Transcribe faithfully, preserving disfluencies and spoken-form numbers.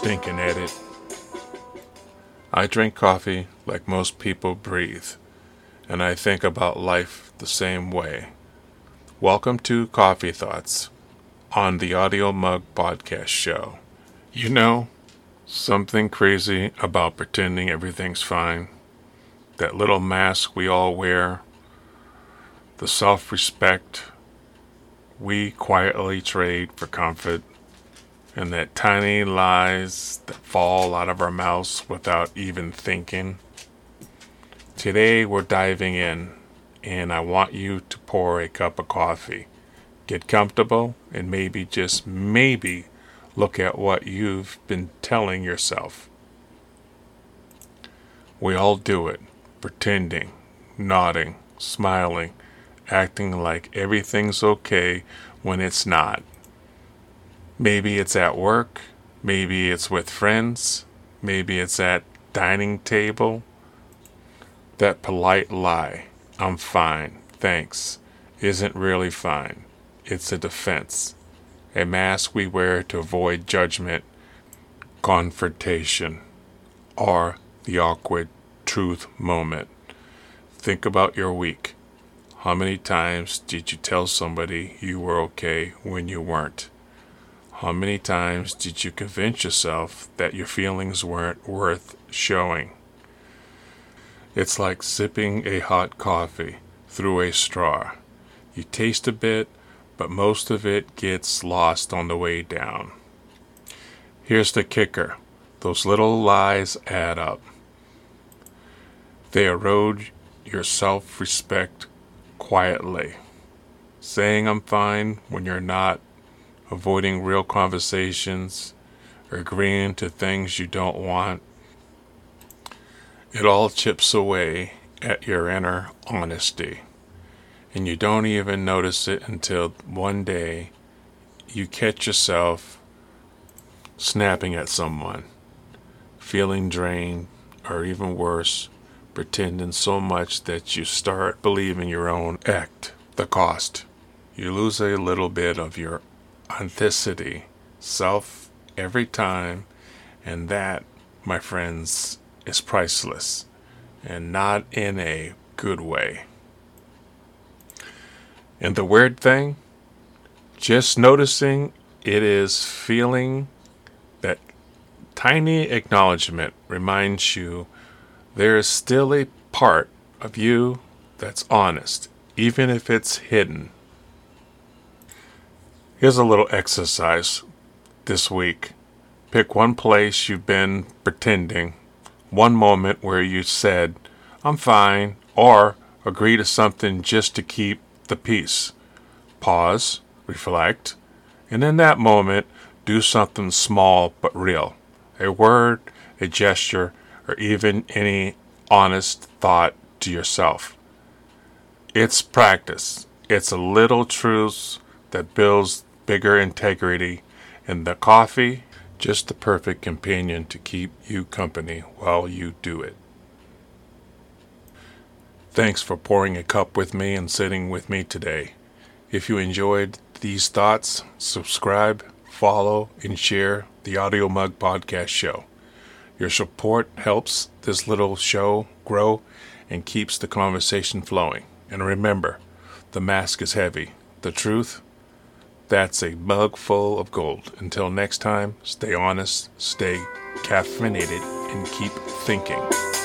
stinking at it. I drink coffee like most people breathe, and I think about life the same way. Welcome to Coffee Thoughts on the Audio Mug Podcast Show. You know, something crazy about pretending everything's fine. That little mask we all wear, the self-respect we quietly trade for comfort, and that tiny lies that fall out of our mouths without even thinking. Today we're diving in, and I want you to pour a cup of coffee. Get comfortable, and maybe, just maybe, look at what you've been telling yourself. We all do it, pretending, nodding, smiling, acting like everything's okay when it's not. Maybe it's at work, maybe it's with friends, maybe it's at dining table. That polite lie, I'm fine, thanks, isn't really fine. It's a defense, a mask we wear to avoid judgment, confrontation, or the awkward truth moment. Think about your week. How many times did you tell somebody you were okay when you weren't? How many times did you convince yourself that your feelings weren't worth showing? It's like sipping a hot coffee through a straw. You taste a bit, but most of it gets lost on the way down. Here's the kicker. Those little lies add up. They erode your self-respect quietly. Saying I'm fine when you're not, avoiding real conversations, agreeing to things you don't want. It all chips away at your inner honesty, and you don't even notice it until one day you catch yourself snapping at someone, feeling drained, or even worse, pretending so much that you start believing your own act. The cost. You lose a little bit of your authenticity, self, every time, and that, my friends, is priceless, and not in a good way. And the weird thing, just noticing it is feeling that tiny acknowledgement reminds you there is still a part of you that's honest, even if it's hidden. Here's a little exercise this week. Pick one place you've been pretending, one moment where you said, I'm fine, or agree to something just to keep the peace. Pause, reflect, and in that moment, do something small but real. A word, a gesture, or even any honest thought to yourself. It's practice. It's a little truth that builds bigger integrity, and the coffee, just the perfect companion to keep you company while you do it. Thanks for pouring a cup with me and sitting with me today. If you enjoyed these thoughts, subscribe, follow, and share the Audio Mug Podcast Show. Your support helps this little show grow and keeps the conversation flowing. And remember, the mask is heavy. The truth, that's a mug full of gold. Until next time, stay honest, stay caffeinated, and keep thinking.